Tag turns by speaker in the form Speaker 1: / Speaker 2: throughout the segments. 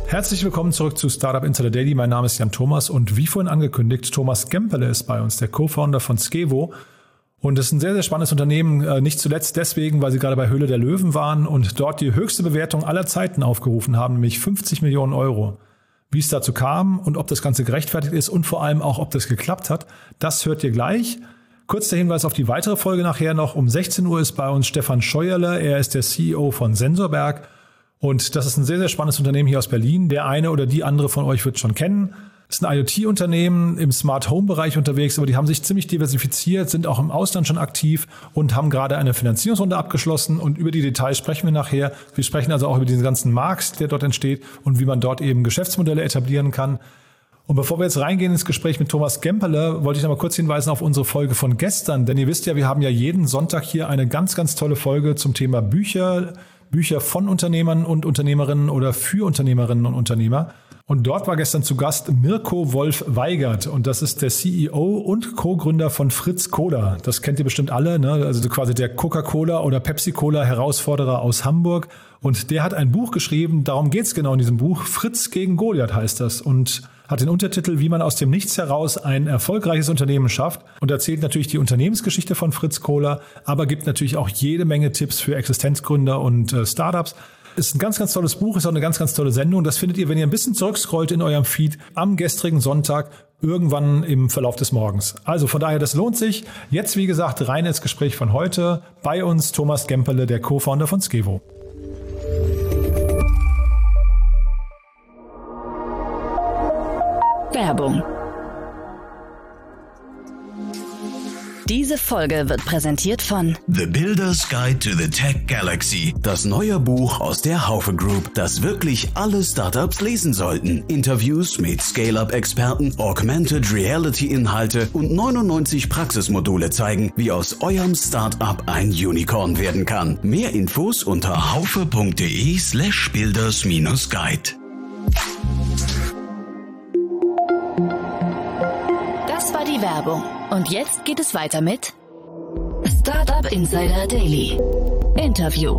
Speaker 1: Herzlich willkommen zurück zu Startup Insider Daily. Mein Name ist Jan Thomas und wie vorhin angekündigt, Thomas Gemperle ist bei uns, der Co-Founder von Skevo. Und es ist ein sehr, sehr spannendes Unternehmen, nicht zuletzt deswegen, weil sie gerade bei Höhle der Löwen waren und dort die höchste Bewertung aller Zeiten aufgerufen haben, nämlich 50 Millionen Euro. Wie es dazu kam und ob das Ganze gerechtfertigt ist und vor allem auch, ob das geklappt hat, das hört ihr gleich. Kurz der Hinweis auf die weitere Folge nachher noch. Um 16 Uhr ist bei uns Stefan Scheuerle. Er ist der CEO von Sensorberg. Und das ist ein sehr, sehr spannendes Unternehmen hier aus Berlin. Der eine oder die andere von euch wird schon kennen. Das ist ein IoT-Unternehmen im Smart-Home-Bereich unterwegs, aber die haben sich ziemlich diversifiziert, sind auch im Ausland schon aktiv und haben gerade eine Finanzierungsrunde abgeschlossen. Und über die Details sprechen wir nachher. Wir sprechen also auch über diesen ganzen Markt, der dort entsteht und wie man dort eben Geschäftsmodelle etablieren kann. Und bevor wir jetzt reingehen ins Gespräch mit Thomas Gemperle, wollte ich noch mal kurz hinweisen auf unsere Folge von gestern. Denn ihr wisst ja, wir haben ja jeden Sonntag hier eine ganz, ganz tolle Folge zum Thema Bücher von Unternehmern und Unternehmerinnen oder für Unternehmerinnen und Unternehmer. Und dort war gestern zu Gast Mirko Wolf-Weigert. Und das ist der CEO und Co-Gründer von Fritz Cola. Das kennt ihr bestimmt alle, ne? Also quasi der Coca-Cola oder Pepsi-Cola-Herausforderer aus Hamburg. Und der hat ein Buch geschrieben, darum geht's genau in diesem Buch. Fritz gegen Goliath heißt das. Und hat den Untertitel, wie man aus dem Nichts heraus ein erfolgreiches Unternehmen schafft und erzählt natürlich die Unternehmensgeschichte von Fritz Cola, aber gibt natürlich auch jede Menge Tipps für Existenzgründer und Startups. Ist ein ganz, ganz tolles Buch, ist auch eine ganz, ganz tolle Sendung. Das findet ihr, wenn ihr ein bisschen zurückscrollt in eurem Feed am gestrigen Sonntag, irgendwann im Verlauf des Morgens. Also von daher, das lohnt sich. Jetzt, wie gesagt, rein ins Gespräch von heute. Bei uns Thomas Gemperle, der Co-Founder von Skevo.
Speaker 2: Werbung. Diese Folge wird präsentiert von
Speaker 3: The Builder's Guide to the Tech Galaxy, das neue Buch aus der Haufe Group, das wirklich alle Startups lesen sollten. Interviews mit Scale-Up-Experten, Augmented Reality-Inhalte und 99 Praxismodule zeigen, wie aus eurem Startup ein Unicorn werden kann. Mehr Infos unter haufe.de/builders-guide.
Speaker 2: Das war die Werbung. Und jetzt geht es weiter mit Startup Insider Daily. Interview.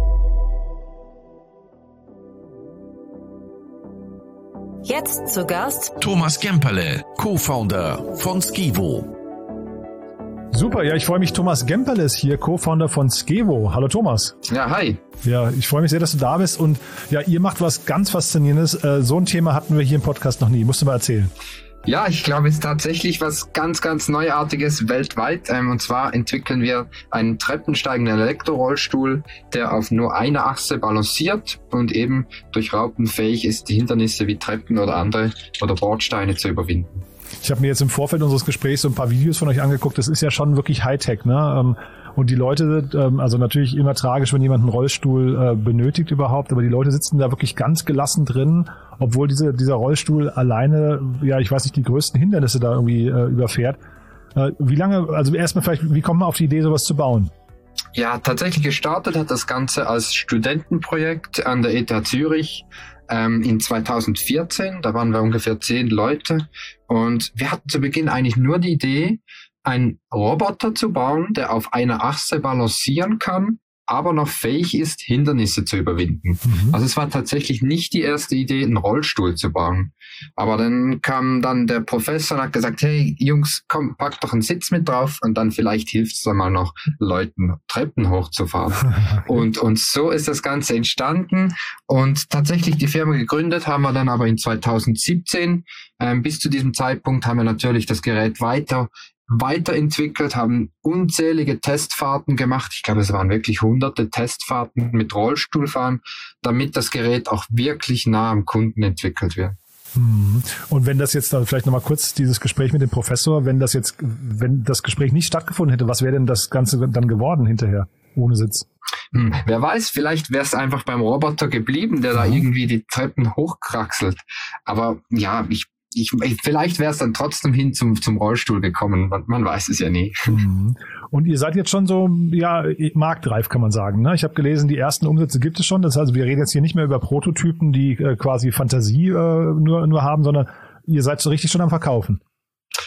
Speaker 2: Jetzt zu Gast
Speaker 3: Thomas Gemperle, Co-Founder von Skevo.
Speaker 1: Super, ja, ich freue mich. Thomas Gemperle ist hier, Co-Founder von Skevo. Hallo Thomas.
Speaker 4: Ja, hi.
Speaker 1: Ja, ich freue mich sehr, dass du da bist. Und ja, ihr macht was ganz Faszinierendes. So ein Thema hatten wir hier im Podcast noch nie. Musst du mal erzählen.
Speaker 4: Ja, ich glaube, es ist tatsächlich was ganz, ganz Neuartiges weltweit. Und zwar entwickeln wir einen treppensteigenden Elektrorollstuhl, der auf nur einer Achse balanciert und eben durch Raupen fähig ist, die Hindernisse wie Treppen oder Bordsteine zu überwinden. Ich habe mir jetzt im Vorfeld unseres Gesprächs so ein paar Videos von euch angeguckt. Das ist ja schon wirklich Hightech, ne? Und die Leute, also natürlich immer tragisch, wenn jemand einen Rollstuhl benötigt überhaupt, aber die Leute sitzen da wirklich ganz gelassen drin, obwohl dieser Rollstuhl alleine, ja, ich weiß nicht, die größten Hindernisse da irgendwie überfährt. Wie lange, also erstmal vielleicht, wie kommt man auf die Idee, sowas zu bauen? Ja, tatsächlich gestartet hat das Ganze als Studentenprojekt an der ETH Zürich in 2014. Da waren wir ungefähr 10 Leute und wir hatten zu Beginn eigentlich nur die Idee, einen Roboter zu bauen, der auf einer Achse balancieren kann, aber noch fähig ist, Hindernisse zu überwinden. Also es war tatsächlich nicht die erste Idee, einen Rollstuhl zu bauen. Aber dann kam dann der Professor und hat gesagt, hey Jungs, komm, pack doch einen Sitz mit drauf und dann vielleicht hilft es dann mal noch Leuten, Treppen hochzufahren. Okay. Und so ist das Ganze entstanden und tatsächlich die Firma gegründet haben wir dann aber in 2017. Bis zu diesem Zeitpunkt haben wir natürlich das Gerät weiterentwickelt, haben unzählige Testfahrten gemacht. Ich glaube, es waren wirklich hunderte Testfahrten mit Rollstuhlfahren, damit das Gerät auch wirklich nah am Kunden entwickelt wird. Und wenn das jetzt, vielleicht nochmal kurz dieses Gespräch mit dem Professor, wenn das Gespräch nicht stattgefunden hätte, was wäre denn das Ganze dann geworden hinterher, ohne Sitz? Wer weiß, vielleicht wäre es einfach beim Roboter geblieben, der da irgendwie die Treppen hochkraxelt. Aber ja, vielleicht wäre es dann trotzdem hin zum Rollstuhl gekommen. Man weiß es ja nie. Und ihr seid jetzt schon so, ja, marktreif, kann man sagen, ne? Ich habe gelesen, die ersten Umsätze gibt es schon. Das heißt, wir reden jetzt hier nicht mehr über Prototypen, die quasi Fantasie nur haben, sondern ihr seid so richtig schon am Verkaufen.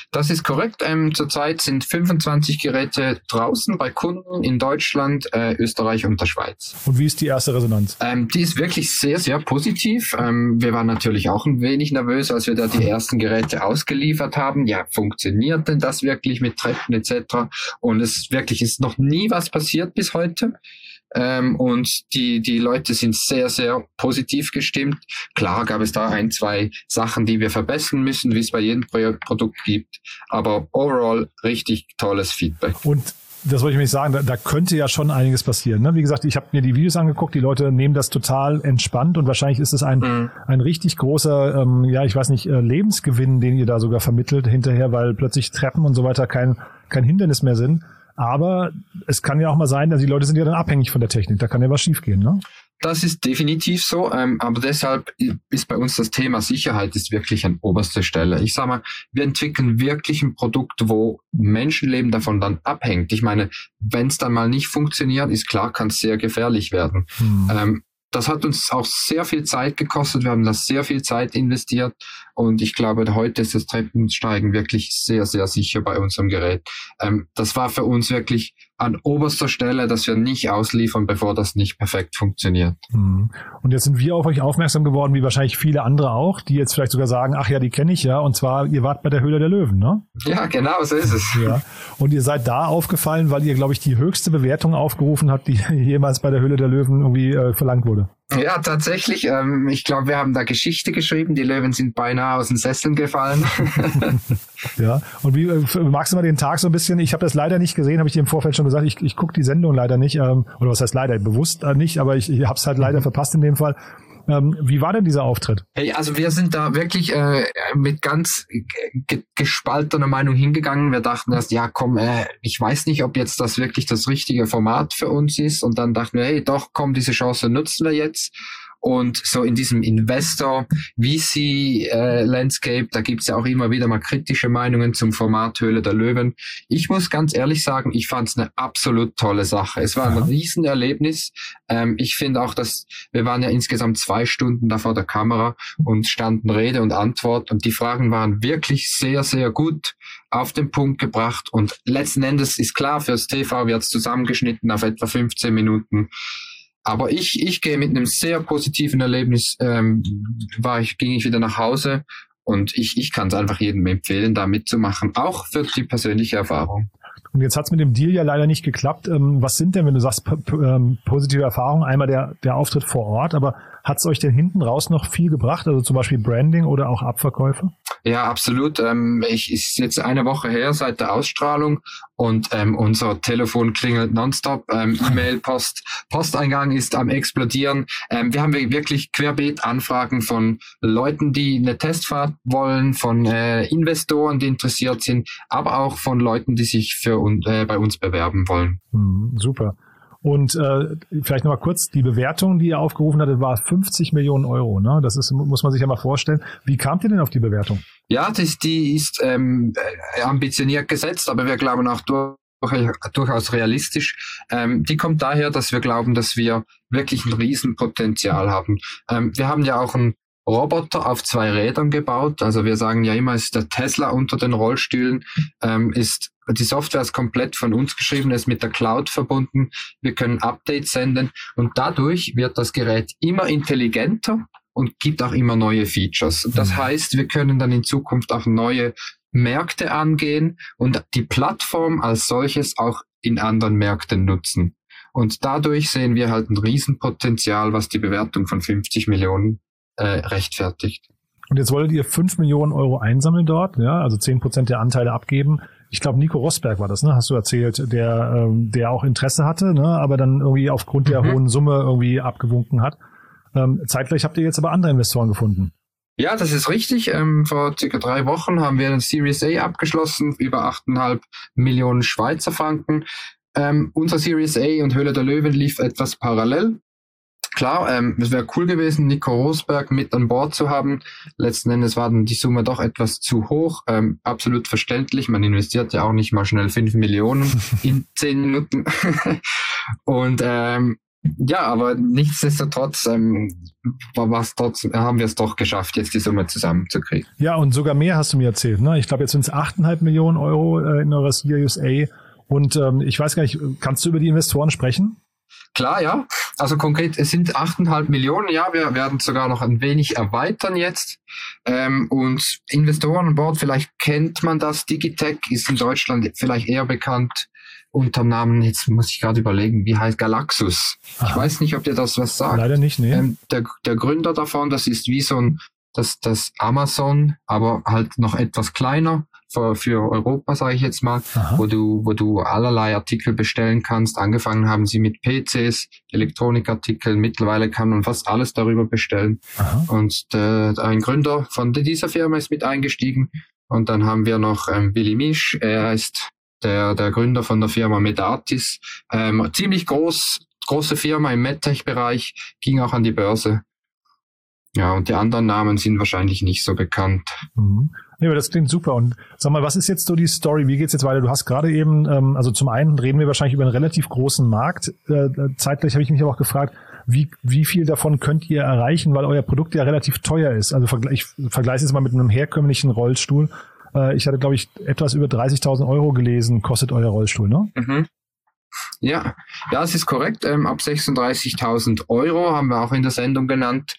Speaker 4: Das ist korrekt. Zurzeit sind 25 Geräte draußen bei Kunden in Deutschland, Österreich und der Schweiz.
Speaker 1: Und wie ist die erste Resonanz?
Speaker 4: Die ist wirklich sehr, sehr positiv. Wir waren natürlich auch ein wenig nervös, als wir da die ersten Geräte ausgeliefert haben. Ja, funktioniert denn das wirklich mit Treppen etc.? Und es wirklich ist noch nie was passiert bis heute. Und die Leute sind sehr, sehr positiv gestimmt. Klar gab es da 1, 2 Sachen, die wir verbessern müssen, wie es bei jedem Produkt gibt. Aber overall richtig tolles Feedback.
Speaker 1: Und das wollte ich nämlich sagen, da könnte ja schon einiges passieren. Ne? Wie gesagt, ich habe mir die Videos angeguckt, die Leute nehmen das total entspannt und wahrscheinlich ist es ein richtig großer, Lebensgewinn, den ihr da sogar vermittelt hinterher, weil plötzlich Treppen und so weiter kein Hindernis mehr sind. Aber es kann ja auch mal sein, dass die Leute sind ja dann abhängig von der Technik. Da kann ja was schiefgehen, ne?
Speaker 4: Das ist definitiv so, aber deshalb ist bei uns das Thema Sicherheit ist wirklich an oberster Stelle. Ich sag mal, wir entwickeln wirklich ein Produkt, wo Menschenleben davon dann abhängt. Ich meine, wenn es dann mal nicht funktioniert, ist klar, kann es sehr gefährlich werden. Das hat uns auch sehr viel Zeit gekostet. Wir haben da sehr viel Zeit investiert und ich glaube, heute ist das Treppensteigen wirklich sehr, sehr sicher bei unserem Gerät. Das war für uns wirklich an oberster Stelle, dass wir nicht ausliefern, bevor das nicht perfekt funktioniert.
Speaker 1: Und jetzt sind wir auf euch aufmerksam geworden, wie wahrscheinlich viele andere auch, die jetzt vielleicht sogar sagen, ach ja, die kenne ich ja, und zwar, ihr wart bei der Höhle der Löwen, ne?
Speaker 4: Ja, genau, so ist es.
Speaker 1: Ja. Und ihr seid da aufgefallen, weil ihr, glaube ich, die höchste Bewertung aufgerufen habt, die jemals bei der Höhle der Löwen irgendwie verlangt wurde.
Speaker 4: Ja, tatsächlich. Ich glaube, wir haben da Geschichte geschrieben. Die Löwen sind beinahe aus den Sesseln gefallen.
Speaker 1: Ja, und wie magst du mal den Tag so ein bisschen? Ich habe das leider nicht gesehen, habe ich dir im Vorfeld schon gesagt. Ich gucke die Sendung leider nicht. Oder was heißt leider? Bewusst nicht, aber ich habe es halt leider verpasst in dem Fall. Wie war denn dieser Auftritt?
Speaker 4: Hey, also wir sind da wirklich mit ganz gespaltener Meinung hingegangen. Wir dachten erst, ja komm, ich weiß nicht, ob jetzt das wirklich das richtige Format für uns ist. Und dann dachten wir, hey doch, komm, diese Chance nutzen wir jetzt. Und so in diesem Investor-VC-Landscape, da gibt's ja auch immer wieder mal kritische Meinungen zum Format Höhle der Löwen. Ich muss ganz ehrlich sagen, ich fand's eine absolut tolle Sache. Es war ein Riesenerlebnis. Ich finde auch, dass wir waren ja insgesamt 2 Stunden da vor der Kamera und standen Rede und Antwort. Und die Fragen waren wirklich sehr, sehr gut auf den Punkt gebracht. Und letzten Endes ist klar, fürs TV wird's zusammengeschnitten auf etwa 15 Minuten. Aber ich gehe mit einem sehr positiven Erlebnis, ging ich wieder nach Hause und ich kann es einfach jedem empfehlen, da mitzumachen, auch für die persönliche Erfahrung.
Speaker 1: Und jetzt hat es mit dem Deal ja leider nicht geklappt. Was sind denn, wenn du sagst, positive Erfahrungen? Einmal der Auftritt vor Ort, aber hat es euch denn hinten raus noch viel gebracht? Also zum Beispiel Branding oder auch Abverkäufe?
Speaker 4: Ja, absolut. Ist jetzt eine Woche her seit der Ausstrahlung und unser Telefon klingelt nonstop. E-Mail, Posteingang ist am explodieren. Wir haben wirklich querbeet Anfragen von Leuten, die eine Testfahrt wollen, von Investoren, die interessiert sind, aber auch von Leuten, die sich bei uns bewerben wollen.
Speaker 1: Super. Und vielleicht nochmal kurz, die Bewertung, die ihr aufgerufen hattet, war 50 Millionen Euro. Ne? Das muss man sich ja mal vorstellen. Wie kamt ihr denn auf die Bewertung?
Speaker 4: Ja, die ist ambitioniert gesetzt, aber wir glauben auch durchaus realistisch. Die kommt daher, dass wir glauben, dass wir wirklich ein Riesenpotenzial haben. Wir haben ja auch einen Roboter auf 2 Rädern gebaut. Also wir sagen ja immer, es ist der Tesla unter den Rollstühlen. Die Software ist komplett von uns geschrieben, ist mit der Cloud verbunden. Wir können Updates senden und dadurch wird das Gerät immer intelligenter und gibt auch immer neue Features. Das heißt, wir können dann in Zukunft auch neue Märkte angehen und die Plattform als solches auch in anderen Märkten nutzen. Und dadurch sehen wir halt ein Riesenpotenzial, was die Bewertung von 50 Millionen rechtfertigt.
Speaker 1: Und jetzt wolltet ihr 5 Millionen Euro einsammeln dort, ja, also 10% der Anteile abgeben. Ich glaube, Nico Rosberg war das, ne? Hast du erzählt, der auch Interesse hatte, ne? Aber dann irgendwie aufgrund der hohen Summe irgendwie abgewunken hat. Zeitgleich habt ihr jetzt aber andere Investoren gefunden.
Speaker 4: Ja, das ist richtig. Vor circa 3 Wochen haben wir eine Series A abgeschlossen, über 8,5 Millionen Schweizer Franken. Unser Series A und Höhle der Löwen lief etwas parallel. Klar, es wäre cool gewesen, Nico Rosberg mit an Bord zu haben. Letzten Endes war dann die Summe doch etwas zu hoch. Absolut verständlich. Man investiert ja auch nicht mal schnell 5 Millionen in 10 Minuten. Und Ja, aber nichtsdestotrotz haben wir es doch geschafft, jetzt die Summe zusammenzukriegen.
Speaker 1: Ja, und sogar mehr hast du mir erzählt, ne? Ich glaube, jetzt sind es 8,5 Millionen Euro in eurer Series A. Und ich weiß gar nicht, kannst du über die Investoren sprechen?
Speaker 4: Klar, ja. Also konkret, es sind 8,5 Millionen. Ja, wir werden sogar noch ein wenig erweitern jetzt. Und Investoren an Bord, vielleicht kennt man das. Digitec ist in Deutschland vielleicht eher bekannt unter dem Namen, jetzt muss ich gerade überlegen, wie heißt Galaxus. Aha. Ich weiß nicht, ob dir das was sagt.
Speaker 1: Leider nicht, nee.
Speaker 4: Der Gründer davon, das ist wie so das Amazon, aber halt noch etwas kleiner für Europa, sage ich jetzt mal, wo du allerlei Artikel bestellen kannst. Angefangen haben sie mit PCs, Elektronikartikeln, mittlerweile kann man fast alles darüber bestellen. Aha. Und ein Gründer von dieser Firma ist mit eingestiegen. Und dann haben wir noch Willi Misch, er ist der Gründer von der Firma Medatis. Ziemlich große Firma im MedTech-Bereich, ging auch an die Börse. Ja, und die anderen Namen sind wahrscheinlich nicht so bekannt.
Speaker 1: Mhm. Nee, aber das klingt super. Und sag mal, was ist jetzt so die Story? Wie geht's jetzt weiter? Du hast gerade eben, also zum einen reden wir wahrscheinlich über einen relativ großen Markt. Zeitgleich habe ich mich aber auch gefragt, wie viel davon könnt ihr erreichen, weil euer Produkt ja relativ teuer ist. Also ich vergleiche es jetzt mal mit einem herkömmlichen Rollstuhl. Ich hatte, glaube ich, etwas über 30.000 Euro gelesen, kostet euer Rollstuhl, ne?
Speaker 4: Mhm. Ja, es ist korrekt. Ab 36.000 Euro haben wir auch in der Sendung genannt.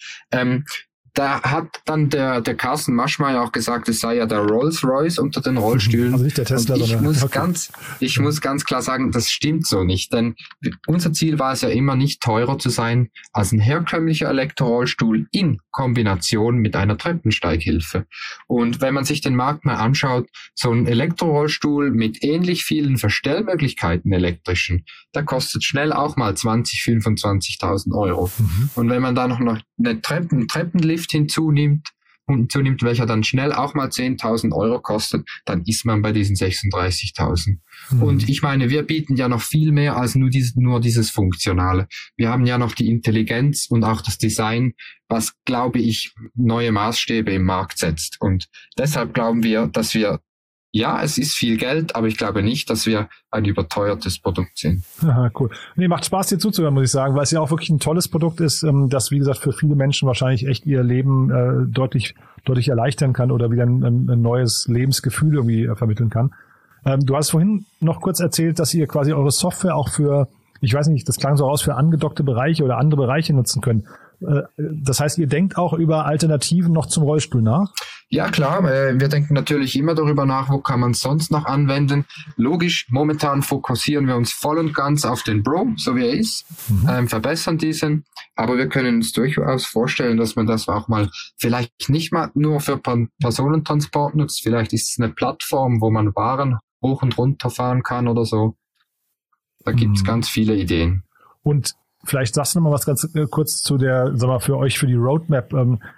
Speaker 4: Da hat dann der Carsten Maschmeyer auch gesagt, es sei ja der Rolls-Royce unter den Rollstühlen.
Speaker 1: Also nicht der Tesla, sondern
Speaker 4: ich muss ganz klar sagen, das stimmt so nicht. Denn unser Ziel war es ja immer nicht teurer zu sein als ein herkömmlicher Elektrorollstuhl in Kombination mit einer Treppensteighilfe. Und wenn man sich den Markt mal anschaut, so ein Elektrorollstuhl mit ähnlich vielen Verstellmöglichkeiten elektrischen, der kostet schnell auch mal 20.000, 25.000 Euro. Mhm. Und wenn man da noch einen Treppenlift hinzunimmt, welcher dann schnell auch mal 10.000 Euro kostet, dann ist man bei diesen 36.000. Mhm. Und ich meine, wir bieten ja noch viel mehr als nur dieses Funktionale. Wir haben ja noch die Intelligenz und auch das Design, was, glaube ich, neue Maßstäbe im Markt setzt. Und deshalb glauben wir, dass ja, es ist viel Geld, aber ich glaube nicht, dass wir ein überteuertes Produkt sind.
Speaker 1: Aha, cool. Nee, macht Spaß, dir zuzuhören, muss ich sagen, weil es ja auch wirklich ein tolles Produkt ist, das, wie gesagt, für viele Menschen wahrscheinlich echt ihr Leben deutlich erleichtern kann oder wieder ein neues Lebensgefühl irgendwie vermitteln kann. Du hast vorhin noch kurz erzählt, dass ihr quasi eure Software auch für, ich weiß nicht, das klang so aus, für angedockte Bereiche oder andere Bereiche nutzen könnt. Das heißt, ihr denkt auch über Alternativen noch zum Rollstuhl nach?
Speaker 4: Ja, klar. Wir denken natürlich immer darüber nach, wo kann man es sonst noch anwenden. Logisch, momentan fokussieren wir uns voll und ganz auf den Bro, so wie er ist, verbessern diesen. Aber wir können uns durchaus vorstellen, dass man das auch mal vielleicht nicht mal nur für Personentransport nutzt. Vielleicht ist es eine Plattform, wo man Waren hoch und runter fahren kann oder so. Da gibt es ganz viele Ideen.
Speaker 1: Und vielleicht sagst du noch mal was ganz kurz zu der, sag mal, für euch, für die Roadmap,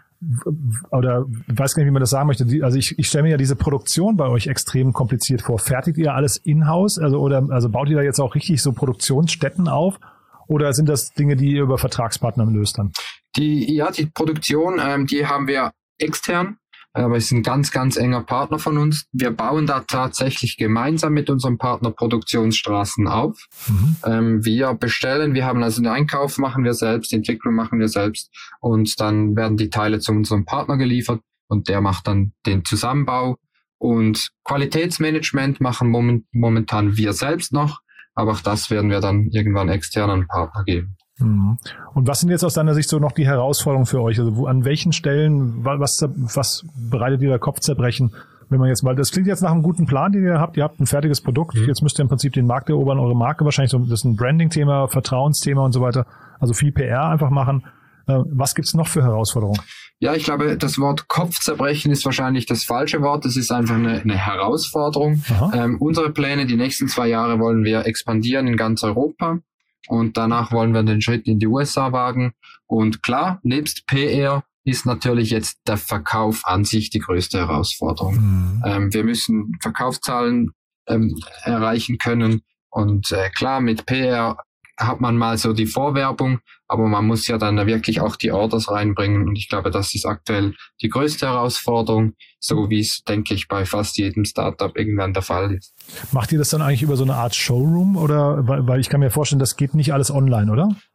Speaker 1: oder ich weiß gar nicht, wie man das sagen möchte. Also ich stelle mir ja diese Produktion bei euch extrem kompliziert vor. Fertigt ihr alles in-house? Also baut ihr da jetzt auch richtig so Produktionsstätten auf? Oder sind das Dinge, die ihr über Vertragspartner löst dann?
Speaker 4: Die Produktion, die haben wir extern. Aber es ist ein ganz, ganz enger Partner von uns. Wir bauen da tatsächlich gemeinsam mit unserem Partner Produktionsstraßen auf. Mhm. Wir bestellen, wir haben also den Einkauf machen wir selbst, die Entwicklung machen wir selbst und dann werden die Teile zu unserem Partner geliefert und der macht dann den Zusammenbau. Und Qualitätsmanagement machen momentan wir selbst noch, aber auch das werden wir dann irgendwann externen Partner geben.
Speaker 1: Und was sind jetzt aus deiner Sicht so noch die Herausforderungen für euch? Also an welchen Stellen, was bereitet ihr da Kopfzerbrechen? Wenn man jetzt mal, das klingt jetzt nach einem guten Plan, den ihr habt ein fertiges Produkt, jetzt müsst ihr im Prinzip den Markt erobern, eure Marke wahrscheinlich, das ist ein Branding-Thema, Vertrauensthema und so weiter, also viel PR einfach machen. Was gibt's noch für Herausforderungen?
Speaker 4: Ja, ich glaube, das Wort Kopfzerbrechen ist wahrscheinlich das falsche Wort. Das ist einfach eine Herausforderung. Unsere Pläne, die nächsten 2 Jahre wollen wir expandieren in ganz Europa. Und danach wollen wir den Schritt in die USA wagen. Und klar, nebst PR ist natürlich jetzt der Verkauf an sich die größte Herausforderung. Wir müssen Verkaufszahlen erreichen können. Und klar, mit PR hat man mal so die Vorwerbung, aber man muss ja dann wirklich auch die Orders reinbringen. Und ich glaube, das ist aktuell die größte Herausforderung, so wie es, denke ich, bei fast jedem Startup irgendwann der Fall ist.
Speaker 1: Macht ihr das dann eigentlich über so eine Art Showroom oder, weil ich kann mir vorstellen, das geht nicht alles online, oder?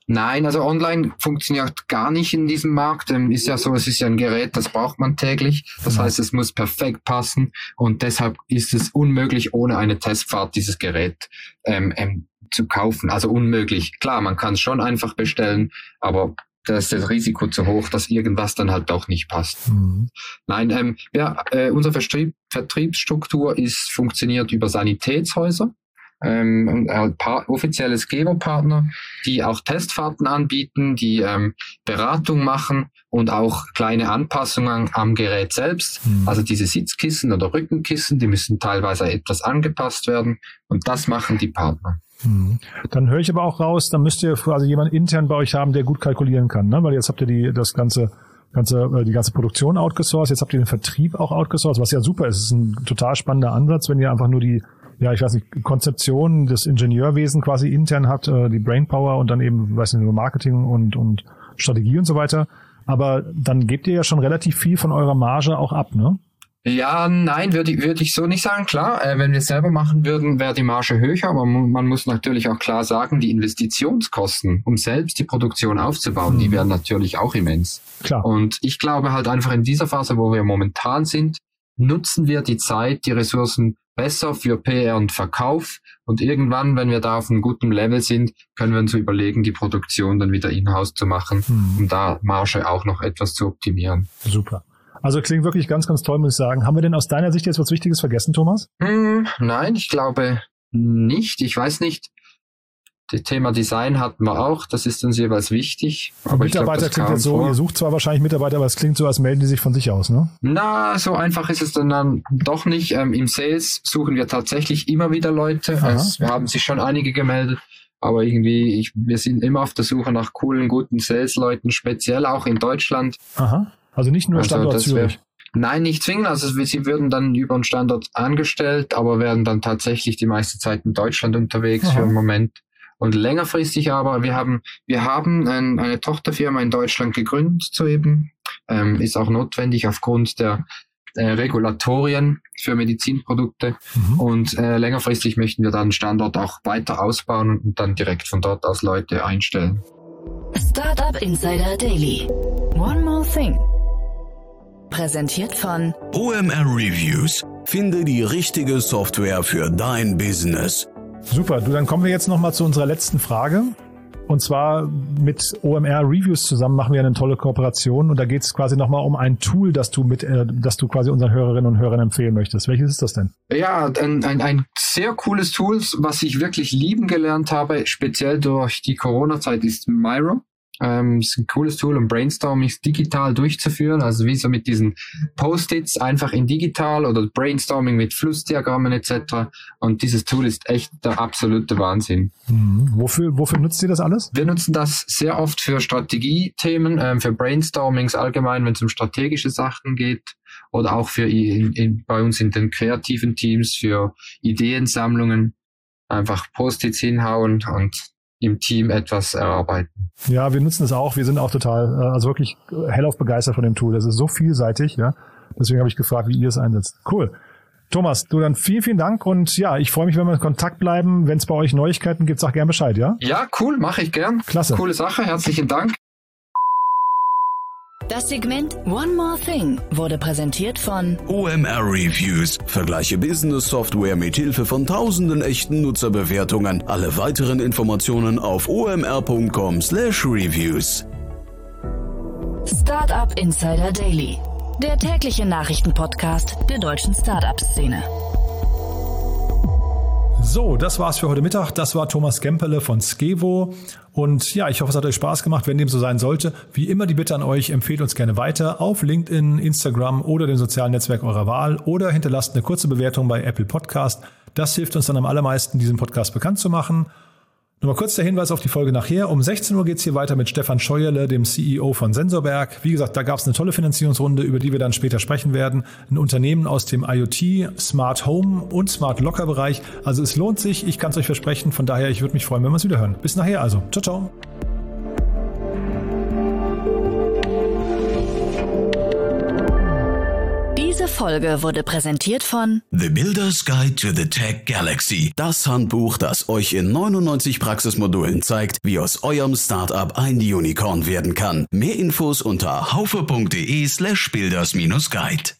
Speaker 4: Nein, also online funktioniert gar nicht in diesem Markt. Ist ja so, es ist ja ein Gerät, das braucht man täglich. Das heißt, es muss perfekt passen und deshalb ist es unmöglich, ohne eine Testfahrt dieses Gerät zu kaufen. Also unmöglich. Klar, man kann es schon einfach bestellen, aber da ist das Risiko zu hoch, dass irgendwas dann halt doch nicht passt. Mhm. Nein, unsere Vertriebsstruktur funktioniert über Sanitätshäuser. Offizielle Skevo-Partner, die auch Testfahrten anbieten, die Beratung machen und auch kleine Anpassungen am Gerät selbst. Also diese Sitzkissen oder Rückenkissen, die müssen teilweise etwas angepasst werden und das machen die Partner.
Speaker 1: Dann höre ich aber auch raus, dann müsst ihr quasi jemanden intern bei euch haben, der gut kalkulieren kann, ne? Weil jetzt habt ihr die ganze Produktion outgesourced, jetzt habt ihr den Vertrieb auch outgesourced, was ja super ist. Es ist ein total spannender Ansatz, wenn ihr einfach nur die Konzeption des Ingenieurwesen quasi intern habt, die Brainpower und dann eben, Marketing und Strategie und so weiter. Aber dann gebt ihr ja schon relativ viel von eurer Marge auch ab, ne?
Speaker 4: Ja, nein, würde ich so nicht sagen. Klar, wenn wir es selber machen würden, wäre die Marge höher, aber man muss natürlich auch klar sagen, die Investitionskosten, um selbst die Produktion aufzubauen, die wären natürlich auch immens.
Speaker 1: Klar.
Speaker 4: Und ich glaube halt einfach in dieser Phase, wo wir momentan sind, nutzen wir die Zeit, die Ressourcen besser für PR und Verkauf und irgendwann, wenn wir da auf einem guten Level sind, können wir uns überlegen, die Produktion dann wieder in-house zu machen, um da Marge auch noch etwas zu optimieren.
Speaker 1: Super. Also klingt wirklich ganz, ganz toll, muss ich sagen. Haben wir denn aus deiner Sicht jetzt was Wichtiges vergessen, Thomas?
Speaker 4: Nein, ich glaube nicht. Ich weiß nicht. Das Thema Design hatten wir auch, das ist uns jeweils wichtig.
Speaker 1: Aber Mitarbeiter klingt jetzt so, ihr sucht zwar wahrscheinlich Mitarbeiter, aber es klingt so, als melden die sich von sich aus, ne?
Speaker 4: Na, so einfach ist es dann doch nicht. Im Sales suchen wir tatsächlich immer wieder Leute. Wir haben sich schon einige gemeldet, aber irgendwie, wir sind immer auf der Suche nach coolen, guten Sales-Leuten, speziell auch in Deutschland.
Speaker 1: Aha, also nicht nur Standort Zürich.
Speaker 4: Nein, nicht zwingend. Also sie würden dann über einen Standort angestellt, aber werden dann tatsächlich die meiste Zeit in Deutschland unterwegs für einen Moment. Und längerfristig aber, wir haben eine Tochterfirma in Deutschland gegründet soeben, ist auch notwendig aufgrund der Regulatorien für Medizinprodukte und längerfristig möchten wir dann einen Standort auch weiter ausbauen und dann direkt von dort aus Leute einstellen.
Speaker 2: Startup Insider Daily. One more thing. Präsentiert von
Speaker 3: OMR Reviews. Finde die richtige Software für dein Business.
Speaker 1: Super, dann kommen wir jetzt nochmal zu unserer letzten Frage. Und zwar mit OMR Reviews zusammen machen wir eine tolle Kooperation. Und da geht es quasi nochmal um ein Tool, das du quasi unseren Hörerinnen und Hörern empfehlen möchtest. Welches ist das denn?
Speaker 4: Ja, ein sehr cooles Tool, was ich wirklich lieben gelernt habe, speziell durch die Corona-Zeit, ist Miro. Ist ein cooles Tool, um Brainstormings digital durchzuführen, also wie so mit diesen Post-its einfach in digital oder Brainstorming mit Flussdiagrammen etc. Und dieses Tool ist echt der absolute Wahnsinn.
Speaker 1: Wofür nutzt ihr das alles?
Speaker 4: Wir nutzen das sehr oft für Strategiethemen, für Brainstormings allgemein, wenn es um strategische Sachen geht oder auch für bei uns in den kreativen Teams für Ideensammlungen. Einfach Post-its hinhauen und im Team etwas erarbeiten.
Speaker 1: Ja, wir nutzen es auch. Wir sind auch total, also wirklich hellauf begeistert von dem Tool. Das ist so vielseitig, ja. Deswegen habe ich gefragt, wie ihr es einsetzt. Cool. Thomas, du dann vielen, vielen Dank und ja, ich freue mich, wenn wir in Kontakt bleiben. Wenn es bei euch Neuigkeiten gibt, sag gern Bescheid, ja?
Speaker 4: Ja, cool, mache ich gern.
Speaker 1: Klasse.
Speaker 4: Coole Sache, herzlichen Dank.
Speaker 2: Das Segment One More Thing wurde präsentiert von
Speaker 3: OMR Reviews. Vergleiche Business-Software mit Hilfe von tausenden echten Nutzerbewertungen. Alle weiteren Informationen auf omr.com/reviews.
Speaker 2: Startup Insider Daily, der tägliche Nachrichtenpodcast der deutschen Startup-Szene.
Speaker 1: So, das war's für heute Mittag. Das war Thomas Gemperle von Skevo. Und ja, ich hoffe, es hat euch Spaß gemacht. Wenn dem so sein sollte, wie immer die Bitte an euch, empfehlt uns gerne weiter auf LinkedIn, Instagram oder dem sozialen Netzwerk eurer Wahl oder hinterlasst eine kurze Bewertung bei Apple Podcast. Das hilft uns dann am allermeisten, diesen Podcast bekannt zu machen. Nochmal kurz der Hinweis auf die Folge nachher. Um 16 Uhr geht's hier weiter mit Stefan Scheuerle, dem CEO von Sensorberg. Wie gesagt, da gab's eine tolle Finanzierungsrunde, über die wir dann später sprechen werden. Ein Unternehmen aus dem IoT, Smart Home und Smart Locker Bereich. Also es lohnt sich, ich kann es euch versprechen. Von daher, ich würde mich freuen, wenn wir es wieder hören. Bis nachher also. Ciao, ciao.
Speaker 2: Diese Diese Folge wurde präsentiert von
Speaker 3: The Builder's Guide to the Tech Galaxy. Das Handbuch, das euch in 99 Praxismodulen zeigt, wie aus eurem Startup ein Unicorn werden kann. Mehr Infos unter haufe.de/builders-guide.